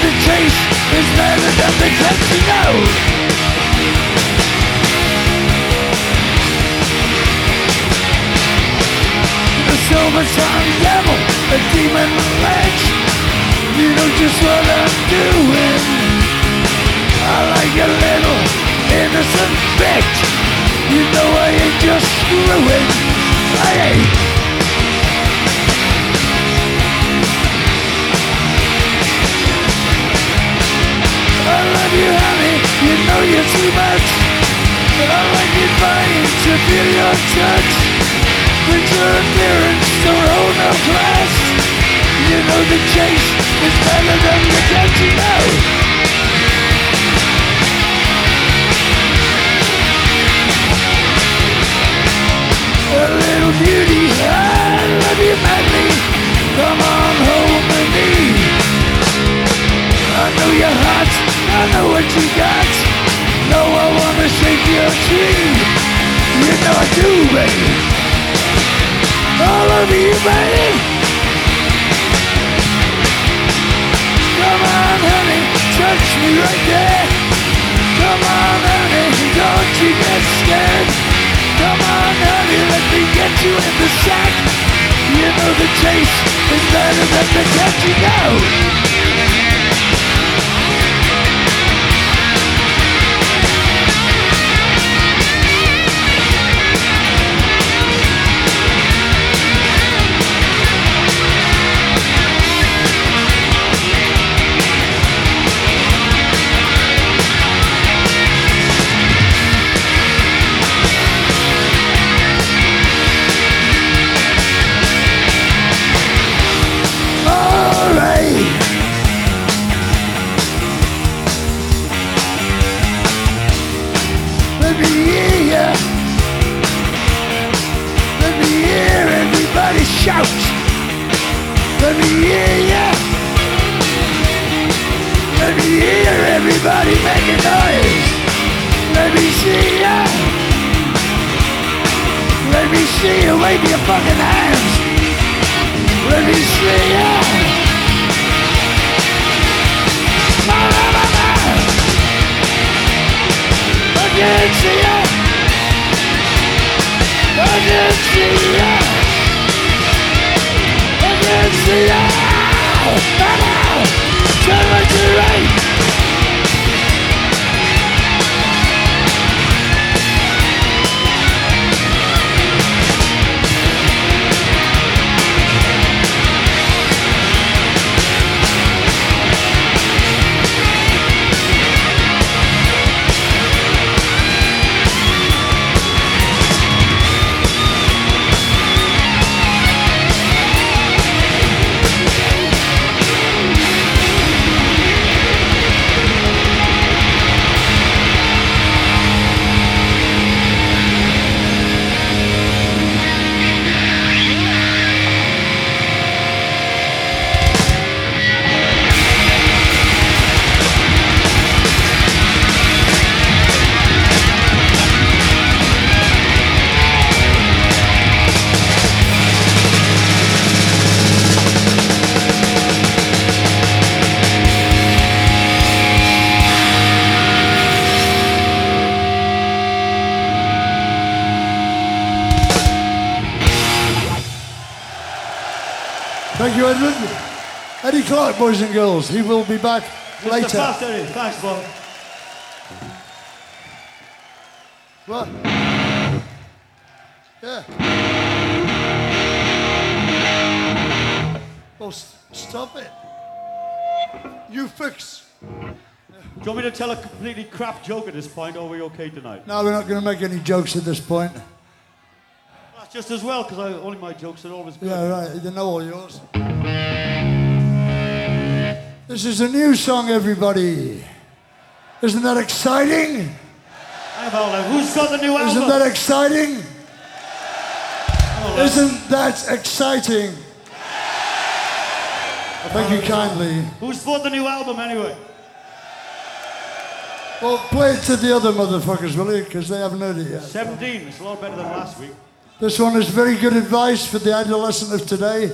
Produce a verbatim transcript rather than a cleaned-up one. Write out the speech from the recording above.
the chase is better than the casino. The silver-tongued devil, a demon ledge. You know just what I'm doing. I like a little innocent bitch. You know I ain't just screwing. Hey! I love you, honey, you know you're too much. But I like it fine to feel your touch. But your appearance don't hold no class. You know the chase is better than the casino. A little beauty, I love you madly. Come on home with me. I know you're hot, I know what you got. No, I wanna shake your tree. You know I do, baby. All over you, baby. Come on, honey, touch me right there. Come on, honey, don't you get scared. Come on, honey, let me get you in the sack. You know the chase is better than the casino. Shout! Let me hear ya! Let me hear everybody make a noise! Let me see ya! Let me see you wave your fucking hands! Let me see ya! I can't see ya! I can't see ya! See ya! Come on! Turn right to the right! Thank you, Edward. Eddie Clark, boys and girls. He will be back later. Mister Fast, Eddie. Thanks, Bob. What? Yeah. Well, st stop it. You fix. Do you want me to tell a completely crap joke at this point, or are we okay tonight? No, we're not going to make any jokes at this point. That's just as well, because only my jokes are always good. Yeah, right. You know all yours. This is a new song, everybody. Isn't that exciting? Hey, Paula, who's got the new album? Isn't that exciting? Oh, Isn't that exciting? Thank you kindly. Who's bought the new album anyway? Well, play it to the other motherfuckers, will you? Because they haven't heard it yet. seventeen. It's a lot better than last week. This one is very good advice for the adolescent of today.